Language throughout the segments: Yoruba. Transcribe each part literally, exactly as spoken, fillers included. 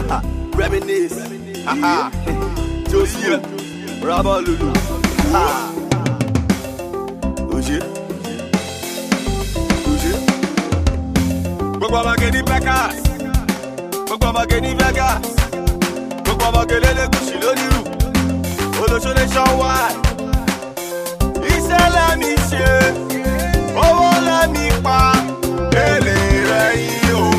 Reminisce. Josie. Rabba Lulu. Oje. Oje. Gbogbo ọmọ gẹ̀ẹ́ni Vegas. Gbogbo ọmọ gẹ̀ẹ́ni Vegas. Gbogbo ọmọ gẹ̀ẹ́ni Lẹ́gùsì lónìrù. Olóṣèlú ṣọ́wá. Iṣẹ́ lẹ́mi ṣe. Owó lẹ́mi pa. Èlé rẹ̀ yìí o.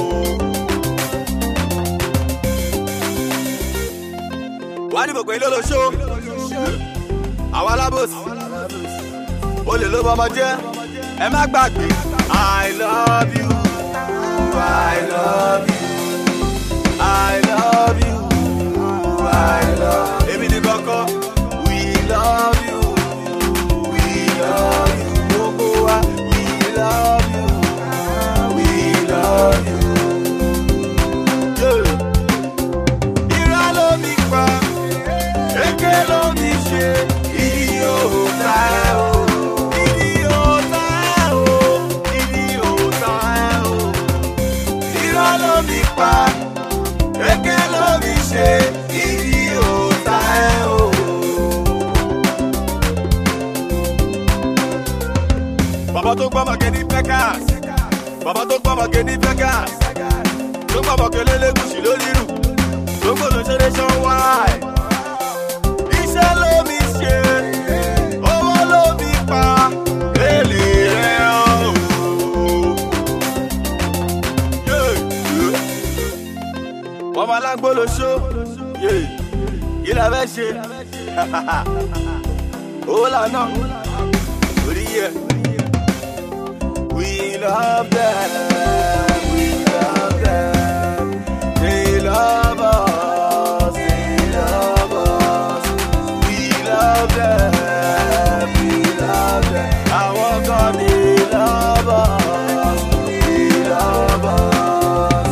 Wà ní gbogbo ilé olóṣó. Àwọn alábòsí. Olè ló bọ́ ọmọ jẹ́. Ẹ má gbàgbé. I love you. I love you. I love you. I love you. Èmi ni kọ́kọ́. We love you. We love you. Gbogbo wa. We love you. We love you. Irọ́ ló mi pa. Èké ló mi ṣe. Idiota ẹ̀ o. Idiota ẹ̀ o. Idiota ẹ̀ o. Irọ́ ló mi pa. Èké ló mi ṣe. Idiota ẹ̀ o. Bàbá tó gbọ́ màgé ní Vegas. Bàbá tó gbọ́ màgé ní Vegas. Tó gbọ́ màgé lélẹ́gùsì lónìrù. Tó gbọ́dọ̀ ṣe nationwide. Iṣẹ́ ló mi ṣe. Owó ló mi pa. Èlé rẹ̀ o. Ọmọ alágbó ló ṣó. Kí la fẹ́ ṣe? Owó lànà. Orí yẹ. We love them. We love them. They love us. They love us. We love them. We love them. Our God, they love us. They love us.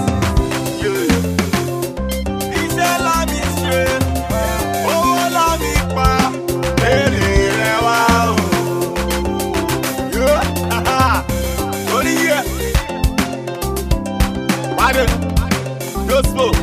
Yeah. Iṣẹ́ la mi ṣe. Owó la mi pa. Èrè rẹ̀ wá o. Yeah. Orí yẹ. Pàdé. No smoke.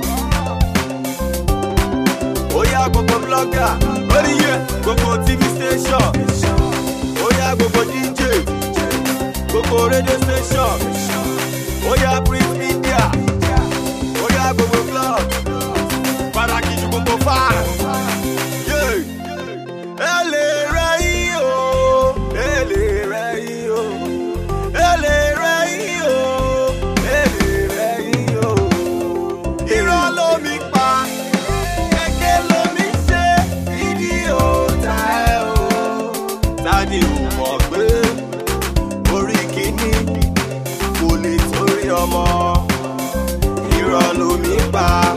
Oya gbogbo blogger. Orí yẹ. Gbogbo T V station. Oya gbogbo D J. Gbogbo radio station. Oya print media. Oya gbogbo blog. Pàtàkì ju gbogbo fan. Èlé rẹ̀ yìí o. Èlé rẹ̀ yìí o. Èlé rẹ̀ yìí o. Èlé rẹ̀ yìí o. Irọ́ ló mi pa. Èké ló mi ṣe. Idiota ẹ̀ o. Tani ò mọ̀ pé orí kìíní kò lè torí ọmọ. Irọ́ ló mi pa.